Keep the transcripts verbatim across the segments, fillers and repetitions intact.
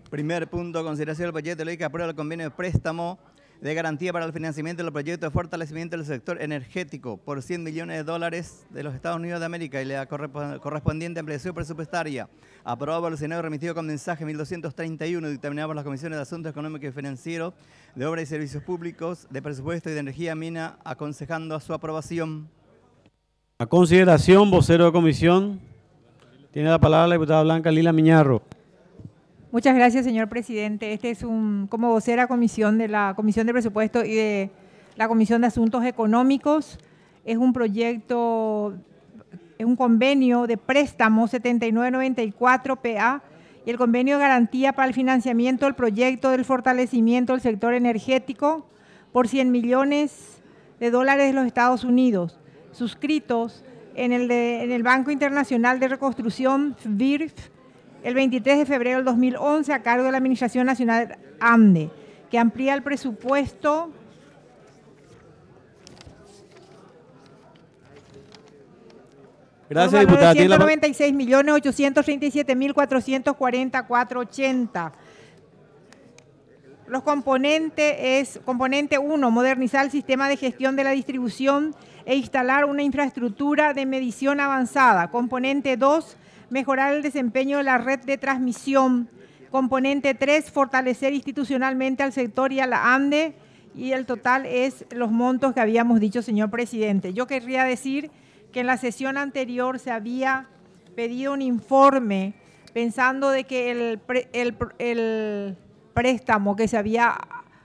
Primer punto, consideración del proyecto de ley que aprueba el convenio de préstamo de garantía para el financiamiento del proyecto de fortalecimiento del sector energético por cien millones de dólares de los Estados Unidos de América y la correspondiente ampliación presupuestaria. Aprobado por el Senado, remitido con mensaje mil doscientos treinta y uno, dictaminado por las comisiones de Asuntos Económicos y Financieros, de Obras y Servicios Públicos, de Presupuesto y de Energía Mina, aconsejando a su aprobación. A consideración, vocero de comisión. Tiene la palabra la diputada Blanca Lila Miñarro. Muchas gracias, señor presidente. Este es un, como vocera comisión de la Comisión de Presupuesto y de la Comisión de Asuntos Económicos, es un proyecto, es un convenio de préstamo setenta y nueve noventa y cuatro P A y el convenio de garantía para el financiamiento del proyecto del fortalecimiento del sector energético por cien millones de dólares de los Estados Unidos, suscritos en el, de, en el Banco Internacional de Reconstrucción, B I R F, el veintitrés de febrero del dos mil once a cargo de la Administración Nacional ANDE, que amplía el presupuesto Gracias, diputada. de ciento noventa y seis millones ochocientos treinta y siete mil cuatrocientos cuarenta y cuatro punto ochenta. Los componentes es, componente uno, modernizar el sistema de gestión de la distribución e instalar una infraestructura de medición avanzada. Componente dos, mejorar el desempeño de la red de transmisión. Componente tres, fortalecer institucionalmente al sector y a la ANDE. Y el total es los montos que habíamos dicho, señor presidente. Yo querría decir que en la sesión anterior se había pedido un informe pensando de que el, el, el préstamo que se había,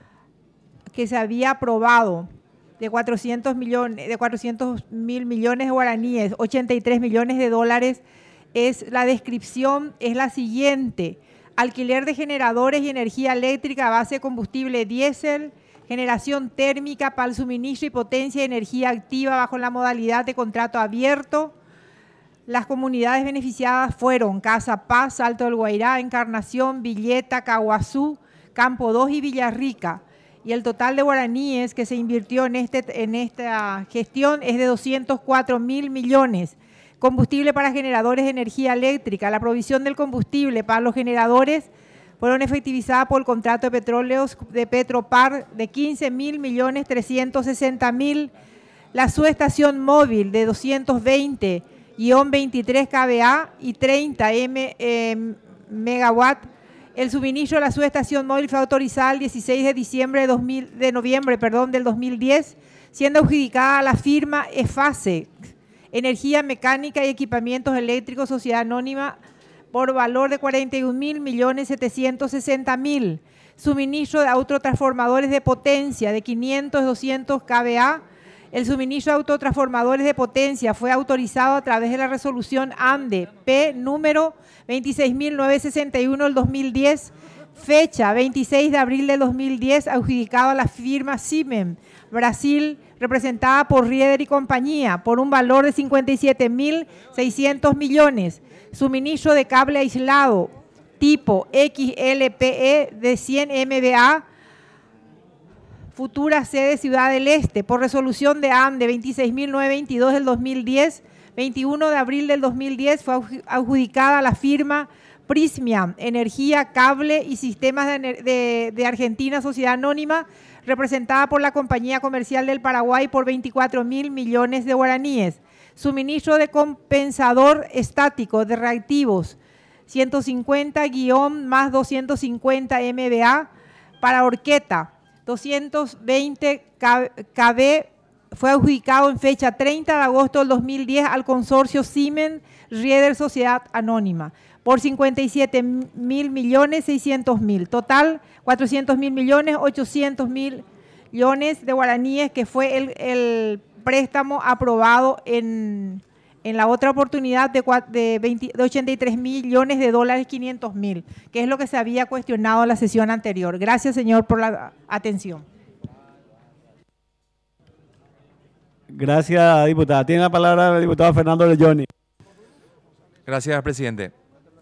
que se había aprobado de cuatrocientos millones, de cuatrocientos mil millones de guaraníes, ochenta y tres millones de dólares, es la descripción es la siguiente: alquiler de generadores y energía eléctrica a base de combustible diésel, generación térmica para el suministro y potencia de energía activa bajo la modalidad de contrato abierto. Las comunidades beneficiadas fueron Casa Paz, Alto del Guairá, Encarnación, Villeta, Caguazú, Campo dos y Villarrica. Y el total de guaraníes que se invirtió en, este, en esta gestión es de doscientos cuatro mil millones. Combustible para generadores de energía eléctrica. La provisión del combustible para los generadores fueron efectivizadas por el contrato de petróleos de Petropar de quince mil millones trescientos sesenta mil. La subestación móvil de doscientos veinte guión veintitrés K V A y treinta M, eh, megawatt. El suministro de la subestación móvil fue autorizado el dieciséis de diciembre de, dos mil, de noviembre perdón, del dos mil diez, siendo adjudicada a la firma EFASE, Energía Mecánica y Equipamientos Eléctricos, Sociedad Anónima, por valor de cuarenta y un mil millones setecientos sesenta mil. Suministro de autotransformadores de potencia de quinientos a doscientos K V A. El suministro de autotransformadores de potencia fue autorizado a través de la resolución ANDE P número veintiséis mil novecientos sesenta y uno del dos mil diez, fecha veintiséis de abril del dos mil diez, adjudicado a la firma Siemens Brasil, representada por Rieder y compañía, por un valor de cincuenta y siete mil seiscientos millones. Suministro de cable aislado tipo X L P E de cien M V A, futura sede Ciudad del Este, por resolución de ANDE veintiséis mil novecientos veintidós del dos mil diez, veintiuno de abril del dos mil diez, fue adjudicada a la firma Prismian, Energía, Cable y Sistemas de, de, de Argentina, Sociedad Anónima, representada por la Compañía Comercial del Paraguay por veinticuatro mil millones de guaraníes. Suministro de compensador estático de reactivos ciento cincuenta guión más doscientos cincuenta M V A para Orqueta, doscientos veinte K V, fue adjudicado en fecha treinta de agosto del dos mil diez al consorcio Siemens Rieder Sociedad Anónima por cincuenta y siete mil millones seiscientos mil. Total, cuatrocientos mil millones ochocientos mil millones de guaraníes, que fue el, el préstamo aprobado en, en la otra oportunidad de, de, veinte, de ochenta y tres millones de dólares quinientos mil, que es lo que se había cuestionado en la sesión anterior. Gracias, señor, por la atención. Gracias, diputada. Tiene la palabra el diputado Fernando Leyoni. Gracias, presidente.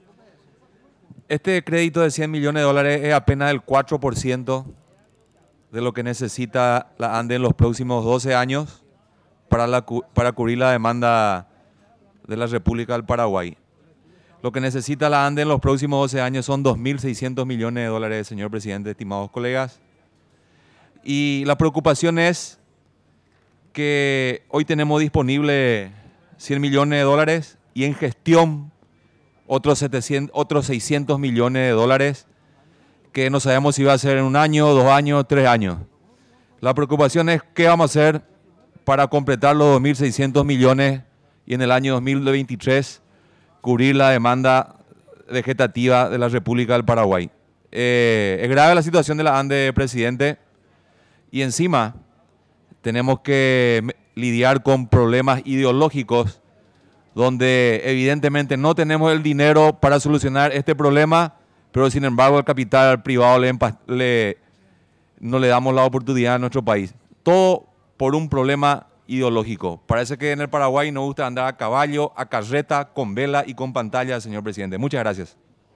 Este crédito de cien millones de dólares es apenas el cuatro por ciento de lo que necesita la ANDE en los próximos doce años para, la, para cubrir la demanda de la República del Paraguay. Lo que necesita la ANDE en los próximos doce años son dos mil seiscientos millones de dólares, señor presidente, estimados colegas. Y la preocupación es que hoy tenemos disponible cien millones de dólares y en gestión otros, setecientos, otros seiscientos millones de dólares que no sabemos si va a ser en un año, dos años, tres años. La preocupación es qué vamos a hacer para completar los dos mil seiscientos millones y en el año dos mil veintitrés cubrir la demanda vegetativa de la República del Paraguay. Eh, es grave la situación de la ANDE, presidente, y encima tenemos que lidiar con problemas ideológicos donde evidentemente no tenemos el dinero para solucionar este problema, pero sin embargo el capital privado le, le, no le damos la oportunidad a nuestro país. Todo por un problema ideológico. Parece que en el Paraguay nos gusta andar a caballo, a carreta, con vela y con pantalla, señor presidente. Muchas gracias.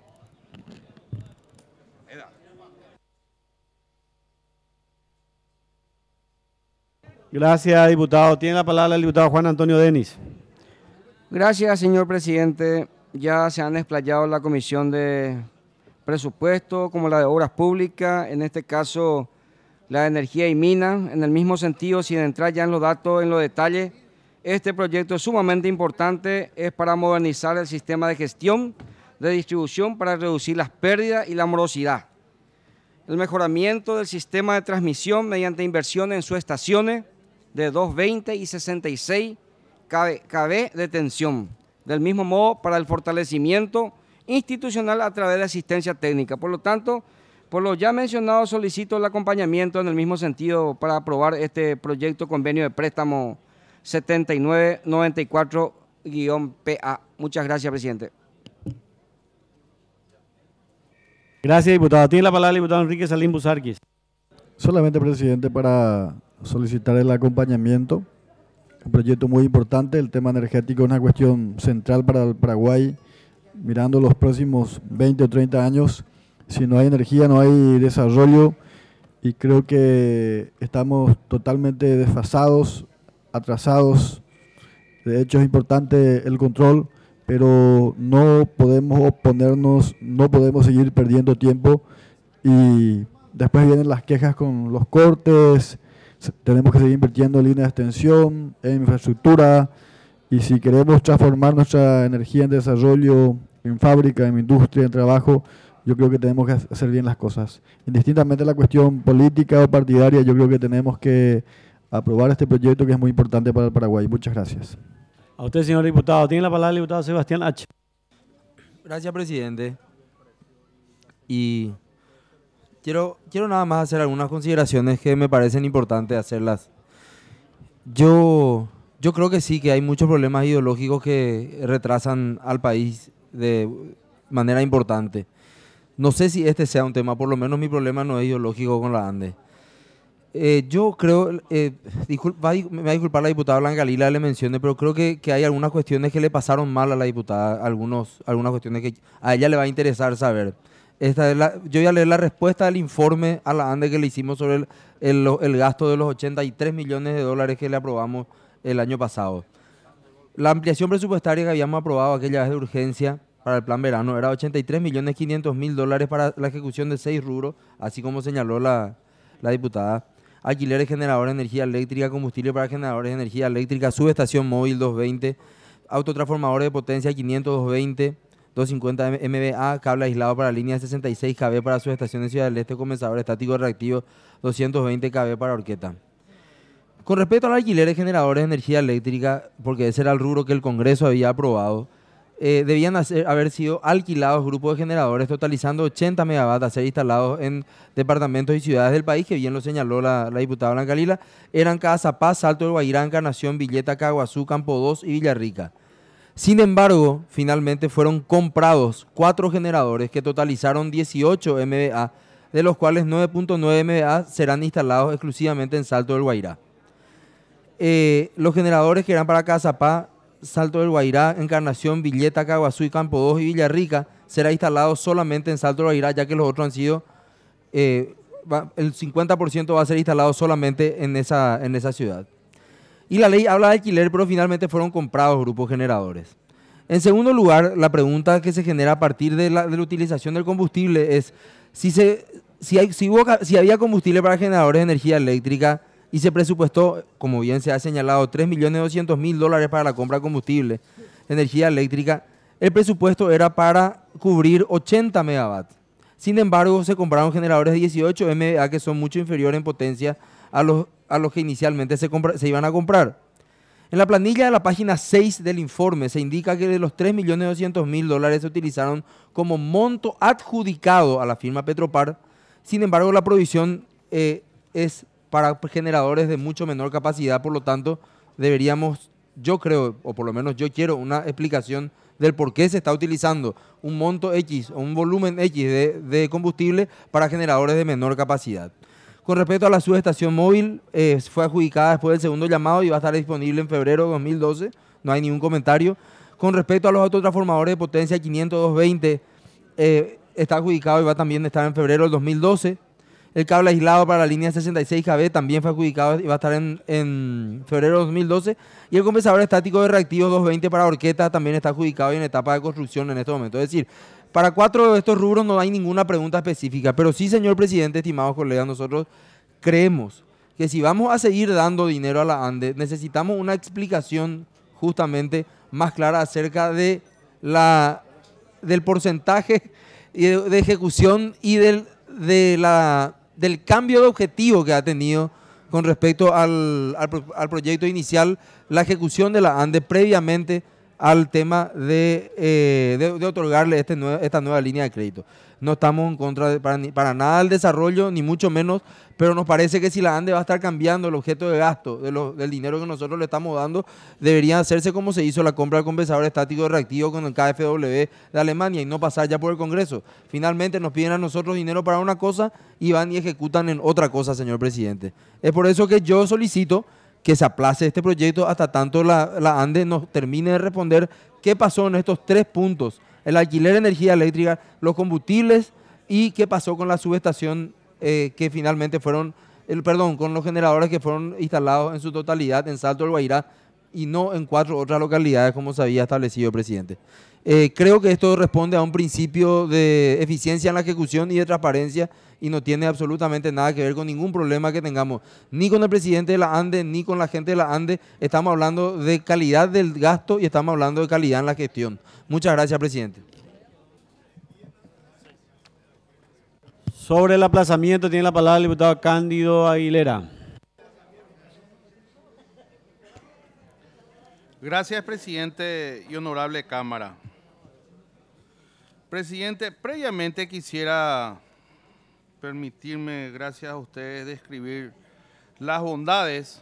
Gracias, diputado. Tiene la palabra el diputado Juan Antonio Denis. Gracias, señor presidente. Ya se han explayado la Comisión de Presupuesto como la de Obras Públicas, en este caso la de Energía y Minas. En el mismo sentido, sin entrar ya en los datos, en los detalles, este proyecto es sumamente importante, es para modernizar el sistema de gestión, de distribución, para reducir las pérdidas y la morosidad. El mejoramiento del sistema de transmisión mediante inversión en sus estaciones de doscientos veinte y sesenta y seis kV de tensión. Del mismo modo, para el fortalecimiento institucional a través de asistencia técnica. Por lo tanto, por lo ya mencionado, solicito el acompañamiento en el mismo sentido para aprobar este proyecto convenio de préstamo setenta y nueve noventa y cuatro P A. Muchas gracias, presidente. Gracias, diputado. Tiene la palabra el diputado Enrique Salim Busarquis. Solamente, presidente, para solicitar el acompañamiento. Un proyecto muy importante, el tema energético es una cuestión central para el Paraguay. Mirando los próximos veinte o treinta años, si no hay energía, no hay desarrollo, y creo que estamos totalmente desfasados, atrasados. De hecho, es importante el control, pero no podemos oponernos, no podemos seguir perdiendo tiempo, y después vienen las quejas con los cortes. Tenemos que seguir invirtiendo en líneas de extensión, en infraestructura, y si queremos transformar nuestra energía en desarrollo, en fábrica, en industria, en trabajo, yo creo que tenemos que hacer bien las cosas. Indistintamente de la cuestión política o partidaria, yo creo que tenemos que aprobar este proyecto que es muy importante para el Paraguay. Muchas gracias. A usted, señor diputado. Tiene la palabra el diputado Sebastián H. Gracias, presidente. Y quiero, quiero nada más hacer algunas consideraciones que me parecen importantes hacerlas. Yo, yo creo que sí, que hay muchos problemas ideológicos que retrasan al país de manera importante. No sé si este sea un tema, por lo menos mi problema no es ideológico con la ANDE. Eh, yo creo, eh, disculpa, me va a disculpar la diputada Blanca Lila le mencione, pero creo que, que hay algunas cuestiones que le pasaron mal a la diputada, algunos, algunas cuestiones que a ella le va a interesar saber. Esta es la, yo voy a leer la respuesta del informe a la ANDE que le hicimos sobre el, el, el gasto de los ochenta y tres millones de dólares que le aprobamos el año pasado. La ampliación presupuestaria que habíamos aprobado aquella vez de urgencia para el plan verano era ochenta y tres millones quinientos mil dólares para la ejecución de seis rubros, así como señaló la, la diputada. Alquileres, generadores de energía eléctrica, combustible para generadores de energía eléctrica, subestación móvil doscientos veinte, autotransformadores de potencia quinientos, doscientos veinte, doscientos cincuenta M V A, cable aislado para línea sesenta y seis kV para subestaciones Ciudad del Este, condensador estático reactivo doscientos veinte kV para Orqueta. Con respecto al alquiler de generadores de energía eléctrica, porque ese era el rubro que el Congreso había aprobado, Eh, debían hacer, haber sido alquilados grupos de generadores totalizando ochenta megavatios a ser instalados en departamentos y ciudades del país, que bien lo señaló la, la diputada Blanca Lila. Eran Cazapaz, Salto del Guairá, Encarnación, Villeta, Caguazú, Campo dos y Villarrica. Sin embargo, finalmente fueron comprados cuatro generadores que totalizaron dieciocho M V A, de los cuales nueve punto nueve M V A serán instalados exclusivamente en Salto del Guairá. Eh, los generadores que eran para Cazapaz, Salto del Guairá, Encarnación, Villeta, Caguazú y Campo dos y Villarrica será instalado solamente en Salto del Guairá, ya que los otros han sido, eh, va, el cincuenta por ciento va a ser instalado solamente en esa, en esa ciudad. Y la ley habla de alquiler, pero finalmente fueron comprados grupos generadores. En segundo lugar, la pregunta que se genera a partir de la, de la utilización del combustible es si, se, si, hay, si, hubo, si había combustible para generadores de energía eléctrica y se presupuestó, como bien se ha señalado, tres millones doscientos mil dólares para la compra de combustible de energía eléctrica, el presupuesto era para cubrir ochenta megawatts. Sin embargo, se compraron generadores de dieciocho M V A que son mucho inferiores en potencia a los, a los que inicialmente se, compra, se iban a comprar. En la planilla de la página seis del informe se indica que de los tres millones doscientos mil dólares se utilizaron como monto adjudicado a la firma Petropar. Sin embargo, la provisión eh, es para generadores de mucho menor capacidad, por lo tanto, deberíamos, yo creo, o por lo menos yo quiero una explicación del por qué se está utilizando un monto X o un volumen X de, de combustible para generadores de menor capacidad. Con respecto a la subestación móvil, eh, fue adjudicada después del segundo llamado y va a estar disponible en febrero de dos mil doce, no hay ningún comentario. Con respecto a los autotransformadores de potencia quinientos doscientos veinte, eh, está adjudicado y va también a estar en febrero del dos mil doce. El cable aislado para la línea sesenta y seis K V también fue adjudicado y va a estar en, en febrero de dos mil doce. Y el compensador estático de reactivos doscientos veinte para Orqueta también está adjudicado y en etapa de construcción en este momento. Es decir, para cuatro de estos rubros no hay ninguna pregunta específica. Pero sí, señor presidente, estimados colegas, nosotros creemos que si vamos a seguir dando dinero a la ANDE, necesitamos una explicación justamente más clara acerca de la, del porcentaje de, de ejecución y del, de la, del cambio de objetivo que ha tenido con respecto al, al, al proyecto inicial, la ejecución de la ANDE previamente al tema de, eh, de, de otorgarle este nue esta nueva línea de crédito. No estamos en contra de, para, para nada del desarrollo, ni mucho menos, pero nos parece que si la ANDE va a estar cambiando el objeto de gasto de lo, del dinero que nosotros le estamos dando, debería hacerse como se hizo la compra del compensador estático de reactivo con el K F W de Alemania y no pasar ya por el Congreso. Finalmente nos piden a nosotros dinero para una cosa y van y ejecutan en otra cosa, señor presidente. Es por eso que yo solicito que se aplace este proyecto hasta tanto la, la ANDE nos termine de responder qué pasó en estos tres puntos: el alquiler de energía eléctrica, los combustibles y qué pasó con la subestación eh, que finalmente fueron, el, perdón, con los generadores que fueron instalados en su totalidad en Salto del Guairá y no en cuatro otras localidades como se había establecido, presidente. Eh, creo que esto responde a un principio de eficiencia en la ejecución y de transparencia y no tiene absolutamente nada que ver con ningún problema que tengamos, ni con el presidente de la ANDE, ni con la gente de la ANDE. Estamos hablando de calidad del gasto y estamos hablando de calidad en la gestión. Muchas gracias, presidente. Sobre el aplazamiento tiene la palabra el diputado Cándido Aguilera. Gracias, presidente y honorable Cámara. Presidente, previamente quisiera permitirme, gracias a ustedes, describir las bondades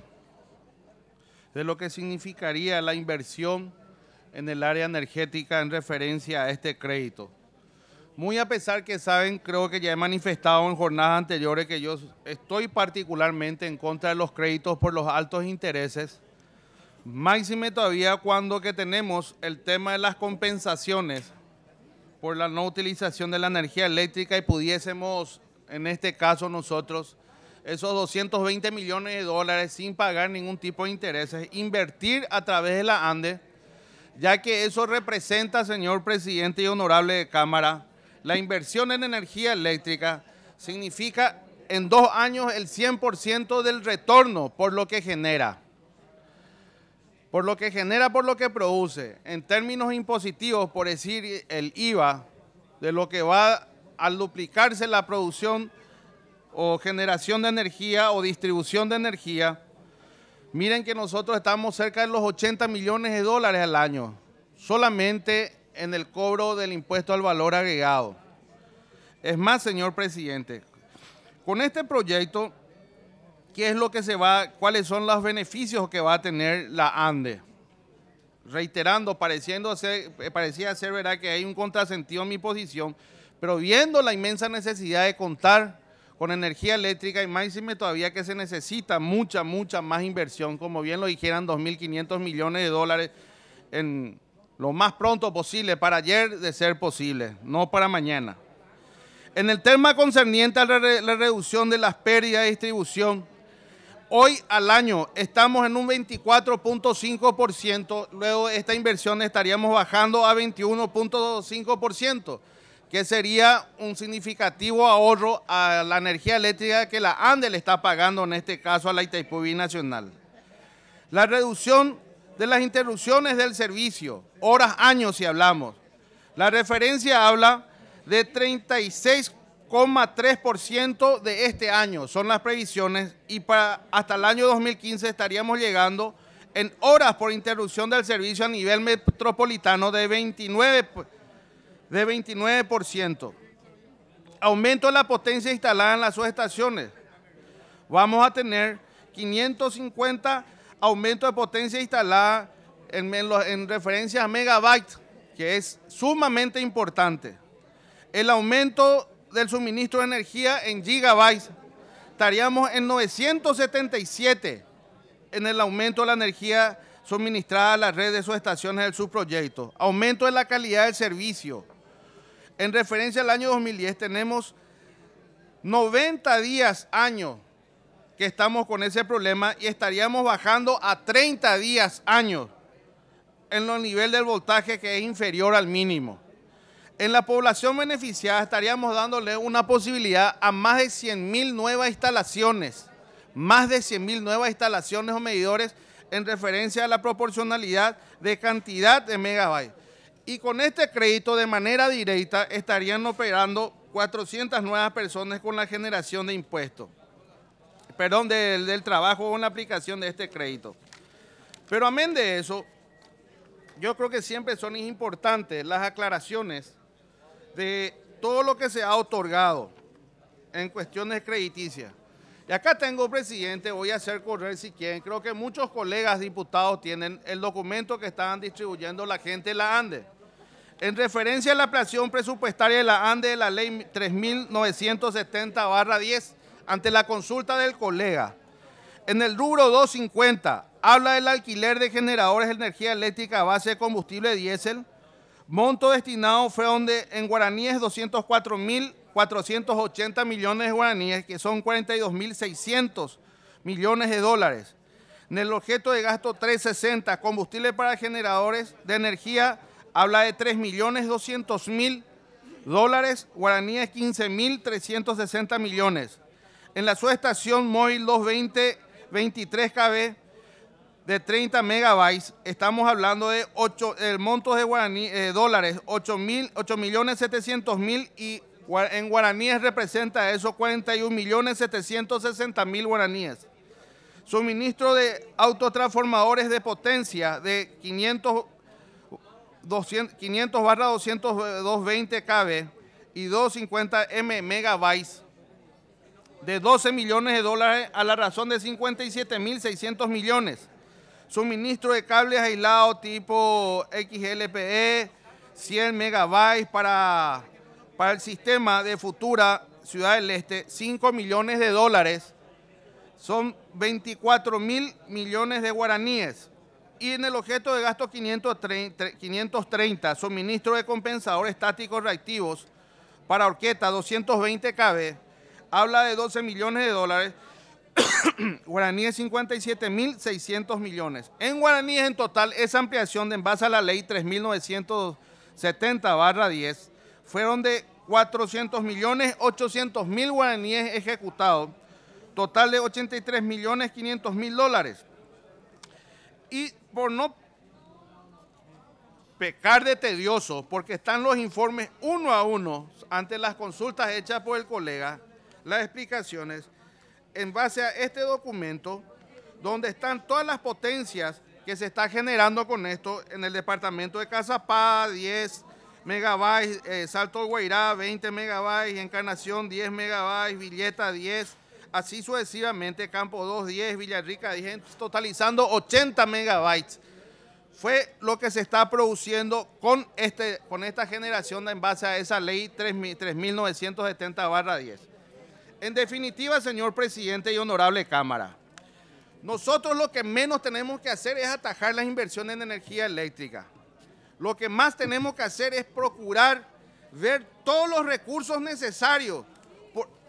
de lo que significaría la inversión en el área energética en referencia a este crédito. Muy a pesar que saben, creo que ya he manifestado en jornadas anteriores que yo estoy particularmente en contra de los créditos por los altos intereses, máxime todavía cuando que tenemos el tema de las compensaciones por la no utilización de la energía eléctrica y pudiésemos, en este caso nosotros, esos doscientos veinte millones de dólares sin pagar ningún tipo de intereses, invertir a través de la ANDE, ya que eso representa, señor presidente y honorable Cámara, la inversión en energía eléctrica significa en dos años el cien por ciento del retorno por lo que genera. Por lo que genera, por lo que produce. En términos impositivos, por decir el I V A, de lo que va al duplicarse la producción o generación de energía o distribución de energía, miren que nosotros estamos cerca de los ochenta millones de dólares al año, solamente en el cobro del impuesto al valor agregado. Es más, señor presidente, con este proyecto, ¿qué es lo que se va, cuáles son los beneficios que va a tener la ANDE? Reiterando, pareciendo ser, parecía ser verdad que hay un contrasentido en mi posición, pero viendo la inmensa necesidad de contar con energía eléctrica y máxime todavía que se necesita mucha, mucha más inversión, como bien lo dijeran, dos mil quinientos millones de dólares en lo más pronto posible, para ayer de ser posible, no para mañana. En el tema concerniente a la, re, la reducción de las pérdidas de distribución, Hoy al año estamos en un veinticuatro punto cinco por ciento, luego de esta inversión estaríamos bajando a veintiuno punto cinco por ciento, que sería un significativo ahorro a la energía eléctrica que la ANDE le está pagando, en este caso a la Itaipú Binacional. La reducción de las interrupciones del servicio, horas, años si hablamos. La referencia habla de treinta y seis coma tres por ciento de este año, son las previsiones, y para hasta el año dos mil quince estaríamos llegando en horas por interrupción del servicio a nivel metropolitano de veintinueve por ciento. De veintinueve por ciento. Aumento de la potencia instalada en las subestaciones. Vamos a tener quinientos cincuenta aumentos de potencia instalada en, en, en referencia a megabytes, que es sumamente importante. El aumento del suministro de energía en gigabytes, estaríamos en novecientos setenta y siete en el aumento de la energía suministrada a la red de subestaciones del subproyecto. Aumento de la calidad del servicio. En referencia al año dos mil diez tenemos noventa días, años, que estamos con ese problema y estaríamos bajando a treinta días, años, en el nivel del voltaje que es inferior al mínimo. En la población beneficiada estaríamos dándole una posibilidad a más de cien mil nuevas instalaciones, más de cien mil nuevas instalaciones o medidores en referencia a la proporcionalidad de cantidad de megabytes. Y con este crédito de manera directa estarían operando cuatrocientas nuevas personas con la generación de impuestos, perdón, del, del trabajo con la aplicación de este crédito. Pero amén de eso, yo creo que siempre son importantes las aclaraciones de todo lo que se ha otorgado en cuestiones crediticias. Y acá tengo, presidente, voy a hacer correr si quieren, creo que muchos colegas diputados tienen el documento que estaban distribuyendo la gente de la ANDE. En referencia a la ampliación presupuestaria de la ANDE de la ley tres mil novecientos setenta barra diez, ante la consulta del colega, en el rubro doscientos cincuenta, habla del alquiler de generadores de energía eléctrica a base de combustible diésel, monto destinado fue donde en guaraníes doscientos cuatro mil cuatrocientos ochenta millones de guaraníes, que son cuarenta y dos mil seiscientos millones de dólares. En el objeto de gasto trescientos sesenta, combustible para generadores de energía, habla de tres millones doscientos mil dólares, guaraníes quince mil trescientos sesenta millones. En la subestación móvil doscientos veinte veintitrés kilómetros de treinta megabytes, estamos hablando de ocho, el monto de guaraní, eh, dólares, ocho millones setecientos mil, y en guaraníes representa eso cuarenta y un millones setecientos sesenta mil guaraníes. Suministro de autotransformadores de potencia de quinientos barra doscientos veinte kilómetros y doscientos cincuenta megabytes de doce millones de dólares a la razón de cincuenta y siete mil seiscientos millones. Suministro de cables aislados tipo X L P E, cien megabytes para, para el sistema de Futura Ciudad del Este, cinco millones de dólares, son veinticuatro mil millones de guaraníes. Y en el objeto de gasto quinientos treinta, suministro de compensadores estáticos reactivos para Orqueta doscientos veinte kilómetros, habla de doce millones de dólares, guaraníes cincuenta y siete mil seiscientos millones. En guaraníes en total, esa ampliación de en base a la ley tres mil novecientos setenta barra diez fueron de cuatrocientos millones ochocientos mil guaraníes ejecutados, total de ochenta y tres millones quinientos mil dólares. Y por no pecar de tedioso, porque están los informes uno a uno ante las consultas hechas por el colega, las explicaciones, en base a este documento, donde están todas las potencias que se está generando con esto en el departamento de Cazapá, diez megabytes, eh, Salto Guairá, veinte megabytes, Encarnación, diez megabytes, Villeta, diez, así sucesivamente, Campo dos, diez, Villarrica, diez, totalizando ochenta megabytes. Fue lo que se está produciendo con, este, con esta generación en base a esa ley tres mil novecientos setenta barra diez. En definitiva, señor presidente y honorable Cámara, nosotros lo que menos tenemos que hacer es atajar las inversiones en energía eléctrica. Lo que más tenemos que hacer es procurar ver todos los recursos necesarios, por,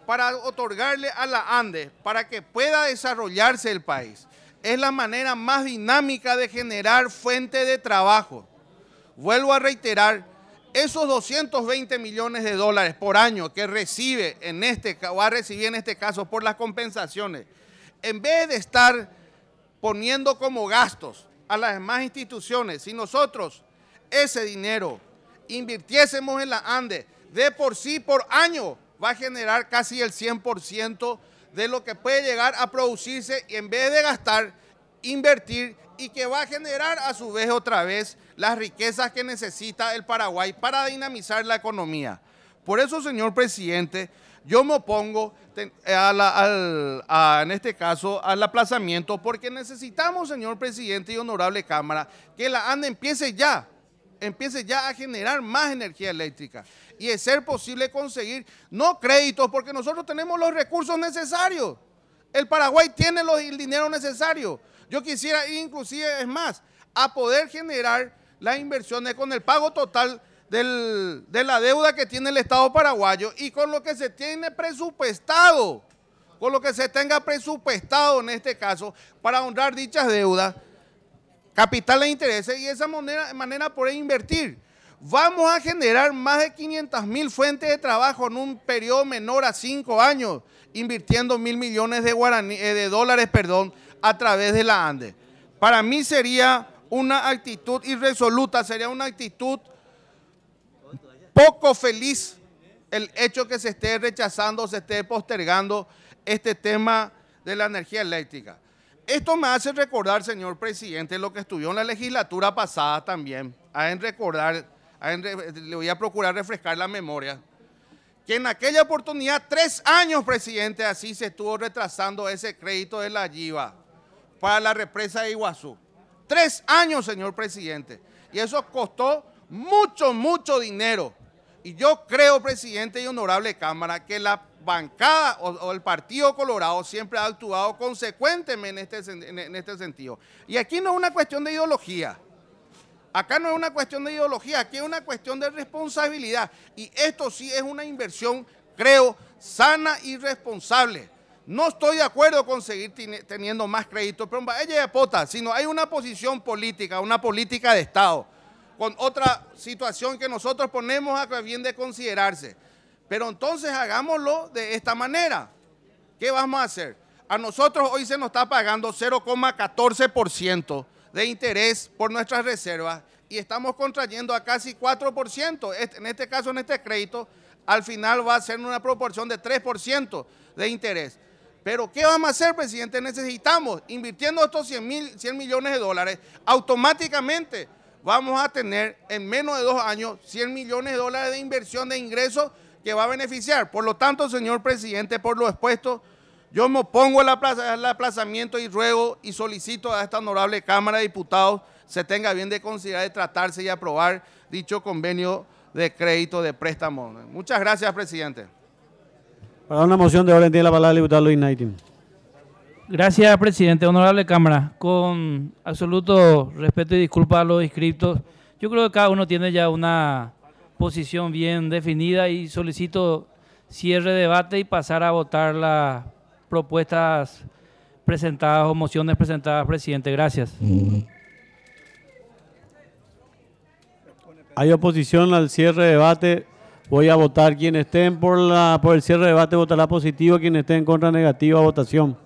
para otorgarle a la ANDE para que pueda desarrollarse el país. Es la manera más dinámica de generar fuente de trabajo. Vuelvo a reiterar, esos doscientos veinte millones de dólares por año que recibe en este, o va a recibir en este caso por las compensaciones, en vez de estar poniendo como gastos a las demás instituciones, si nosotros ese dinero invirtiésemos en la ANDE, de por sí por año va a generar casi el cien por ciento de lo que puede llegar a producirse, y en vez de gastar, invertir, y que va a generar a su vez otra vez las riquezas que necesita el Paraguay para dinamizar la economía. Por eso, señor presidente, yo me opongo a la, al, a, en este caso al aplazamiento, porque necesitamos, señor presidente y honorable Cámara, que la ANDE empiece ya, empiece ya a generar más energía eléctrica y de ser posible conseguir no créditos, porque nosotros tenemos los recursos necesarios. El Paraguay tiene los, el dinero necesario. Yo quisiera ir inclusive, es más, a poder generar las inversiones con el pago total del, de la deuda que tiene el Estado paraguayo y con lo que se tiene presupuestado, con lo que se tenga presupuestado en este caso para honrar dichas deudas, capital e intereses, y de esa manera, manera poder invertir. Vamos a generar más de quinientas mil fuentes de trabajo en un periodo menor a cinco años, invirtiendo mil millones de, guaraní, de dólares perdón, a través de la ANDE. Para mí sería una actitud irresoluta, sería una actitud poco feliz el hecho que se esté rechazando, se esté postergando este tema de la energía eléctrica. Esto me hace recordar, señor presidente, lo que estudió en la legislatura pasada también. A en recordar, a en, le voy a procurar refrescar la memoria, que en aquella oportunidad, tres años, presidente, así se estuvo retrasando ese crédito de la Yiva para la represa de Iguazú. Tres años, señor presidente. Y eso costó mucho, mucho dinero. Y yo creo, presidente y honorable Cámara, que la bancada o, o el Partido Colorado siempre ha actuado consecuentemente en este, en, en este sentido. Y aquí no es una cuestión de ideología. Acá no es una cuestión de ideología, aquí es una cuestión de responsabilidad. Y esto sí es una inversión, creo, sana y responsable. No estoy de acuerdo con seguir teniendo más créditos, pero ella de pota, sino hay una posición política, una política de Estado, con otra situación que nosotros ponemos a bien de considerarse. Pero entonces hagámoslo de esta manera. ¿Qué vamos a hacer? A nosotros hoy se nos está pagando cero coma catorce por ciento de interés por nuestras reservas y estamos contrayendo a casi cuatro por ciento. En este caso, en este crédito, al final va a ser una proporción de tres por ciento de interés. Pero ¿qué vamos a hacer, presidente? Necesitamos, invirtiendo estos cien millones de dólares, automáticamente vamos a tener en menos de dos años cien millones de dólares de inversión de ingresos que va a beneficiar. Por lo tanto, señor presidente, por lo expuesto, yo me opongo al aplazamiento y ruego y solicito a esta honorable Cámara de Diputados se tenga bien de considerar de tratarse y aprobar dicho convenio de crédito de préstamo. Muchas gracias, presidente. Para una moción de orden tiene la palabra el diputado Luis Naitin. Gracias, presidente. Honorable Cámara, con absoluto respeto y disculpa a los inscriptos, yo creo que cada uno tiene ya una posición bien definida y solicito cierre de debate y pasar a votar las propuestas presentadas o mociones presentadas, presidente. Gracias. Hay oposición al cierre de debate. Voy a votar. Quienes estén por, la, por el cierre de debate votará positivo. Quienes estén en contra negativa, votación.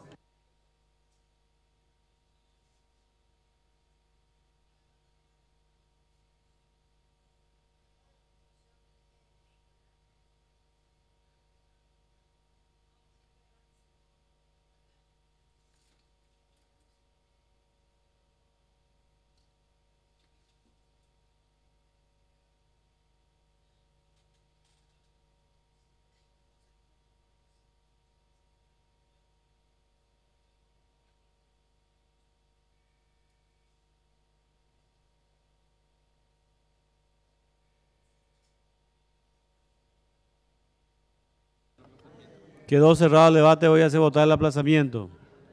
Quedó cerrado el debate, voy a hacer votar el aplazamiento.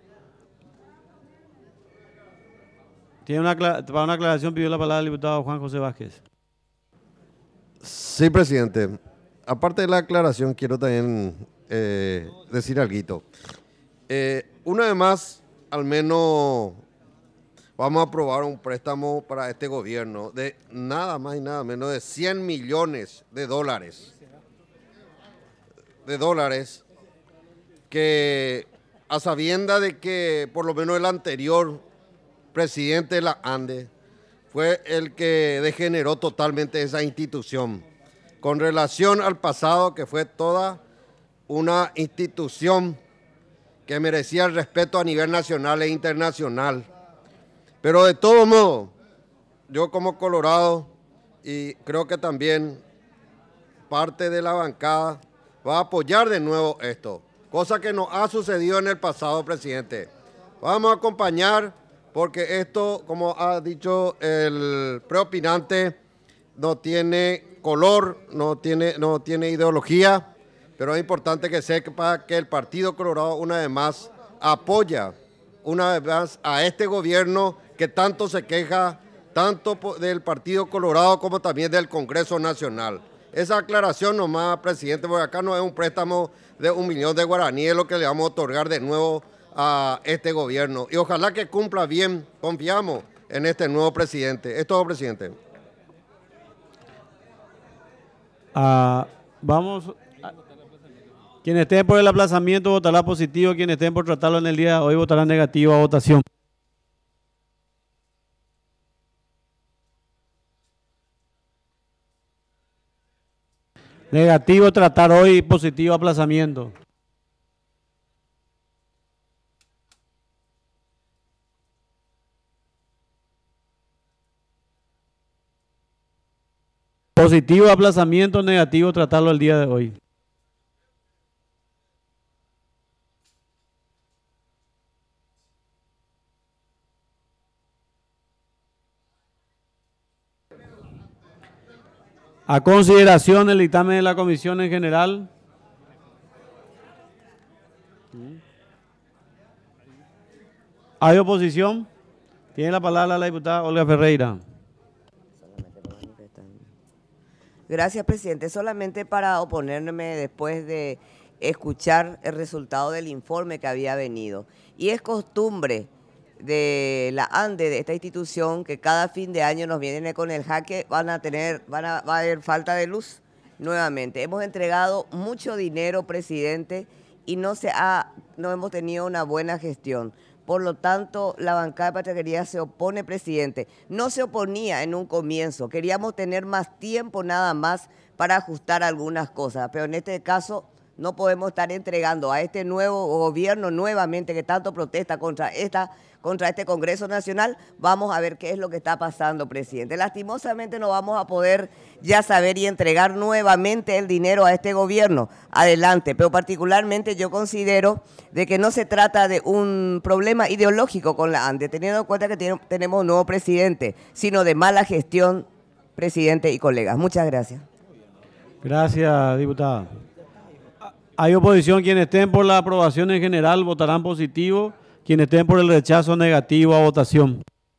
Tiene una, para una aclaración pidió la palabra el diputado Juan José Vázquez. Sí, presidente. Aparte de la aclaración, quiero también eh, decir algo. Eh, una vez más, al menos vamos a aprobar un préstamo para este gobierno de nada más y nada menos de cien millones de dólares. De dólares que a sabienda de que por lo menos el anterior presidente de la ANDE fue el que degeneró totalmente esa institución. Con relación al pasado, que fue toda una institución que merecía el respeto a nivel nacional e internacional. Pero de todo modo, yo como colorado, y creo que también parte de la bancada, va a apoyar de nuevo esto, cosa que no ha sucedido en el pasado, presidente. Vamos a acompañar porque esto, como ha dicho el preopinante, no tiene color, no tiene, no tiene ideología, pero es importante que sepa que el Partido Colorado una vez más apoya una vez más a este gobierno que tanto se queja, tanto del Partido Colorado como también del Congreso Nacional. Esa aclaración nomás, presidente, porque acá no es un préstamo de un millón de guaraníes lo que le vamos a otorgar de nuevo a este gobierno. Y ojalá que cumpla bien, confiamos en este nuevo presidente. Es todo, presidente. Uh, vamos, a, quienes estén por el aplazamiento votará positivo, quienes estén por tratarlo en el día de hoy votarán negativo a votación. Negativo tratar hoy, positivo aplazamiento. Positivo aplazamiento, negativo tratarlo el día de hoy. A consideración el dictamen de la comisión en general. ¿Hay oposición? Tiene la palabra la diputada Olga Ferreira. Gracias, presidente. Solamente para oponerme después de escuchar el resultado del informe que había venido. Y es costumbre de la ANDE, de esta institución, que cada fin de año nos vienen con el jaque, van a tener, van a, va a haber falta de luz nuevamente. Hemos entregado mucho dinero, presidente, y no, se ha, no hemos tenido una buena gestión. Por lo tanto, la bancada de Patria se opone, presidente. No se oponía en un comienzo, queríamos tener más tiempo nada más para ajustar algunas cosas, pero en este caso no podemos estar entregando a este nuevo gobierno nuevamente que tanto protesta contra, esta, contra este Congreso Nacional. Vamos a ver qué es lo que está pasando, presidente. Lastimosamente no vamos a poder ya saber y entregar nuevamente el dinero a este gobierno. Adelante, pero particularmente yo considero de que no se trata de un problema ideológico con la ANDE, teniendo en cuenta que tiene, tenemos un nuevo presidente, sino de mala gestión, presidente y colegas. Muchas gracias. Gracias, diputada. Hay oposición, quienes estén por la aprobación en general votarán positivo, quienes estén por el rechazo negativo a votación.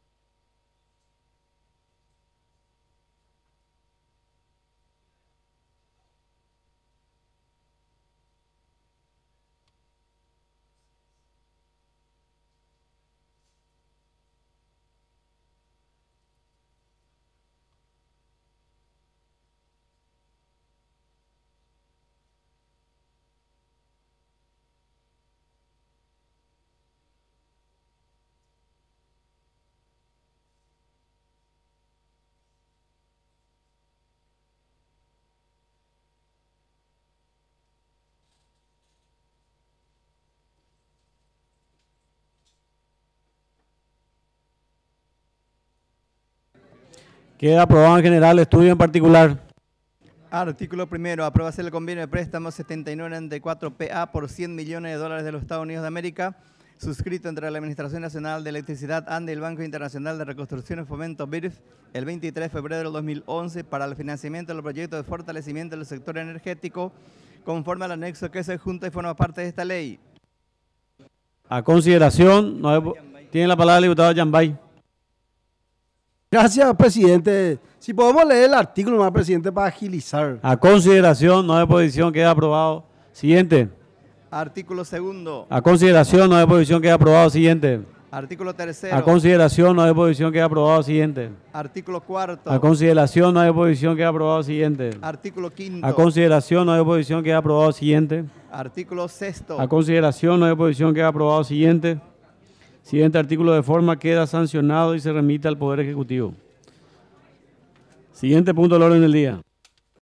Queda aprobado en general, estudio en particular. Artículo primero, aprobarse el convenio de préstamo setenta y nueve noventa y cuatro P A por cien millones de dólares de los Estados Unidos de América, suscrito entre la Administración Nacional de Electricidad, ANDE y el Banco Internacional de Reconstrucción y Fomento, B I R F, el veintitrés de febrero del dos mil once para el financiamiento del proyecto de fortalecimiento del sector energético, conforme al anexo que se junta y forma parte de esta ley. A consideración, no hay, tiene la palabra el diputado Yambay. Gracias, presidente. Si podemos leer el artículo más, presidente, para agilizar. A consideración, no hay oposición, queda aprobado. Siguiente. Artículo segundo. A consideración, no hay oposición, queda aprobado. Siguiente. Artículo tercero. A consideración, no hay oposición, queda aprobado. Siguiente. Artículo cuarto. A consideración, no hay oposición, queda aprobado. Siguiente. Artículo quinto. A consideración, no hay oposición, queda aprobado. Siguiente. Artículo sexto. A consideración, no hay oposición, queda aprobado. Siguiente. Siguiente artículo de forma queda sancionado y se remite al Poder Ejecutivo. Siguiente punto del orden del día.